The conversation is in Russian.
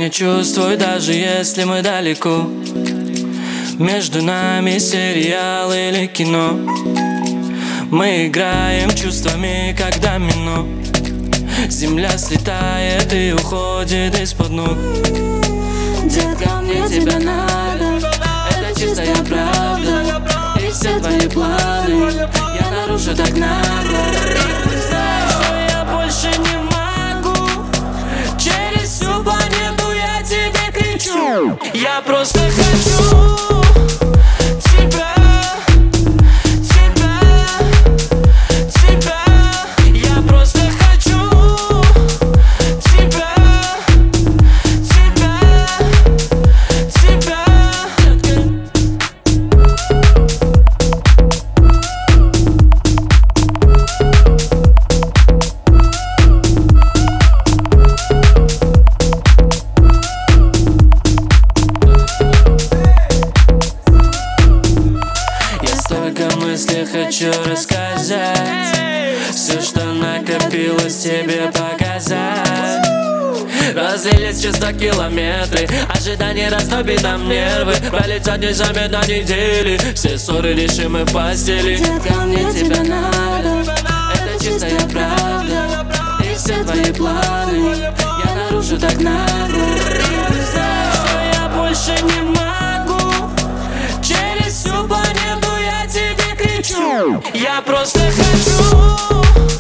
не чувствуй, даже если мы далеко. Между нами сериал или кино. Мы играем чувствами, как домино. Земля слетает и уходит из-под ног. Детка, мне тебя надо, Это чистая правда. И все твои планы я нарушу так нагло. И ты знаешь, что я больше не могу. Через всю планету я тебе кричу. Я просто хочу тебя, тебя, тебя. Я просто хочу тебя, тебя, тебя. Мысли хочу рассказать, все, что накопилось, тебе показать. Разлились чувства километры, ожидание растопит нам нервы. Пролетят незаметно недели, все ссоры решим мы в постели. детка, мне тебя надо, Это чистая правда. И все твои планы я нарушу так нагло. И ты знаешь, что я больше не могу. Через всю планету я тебе кричу. Я просто хочу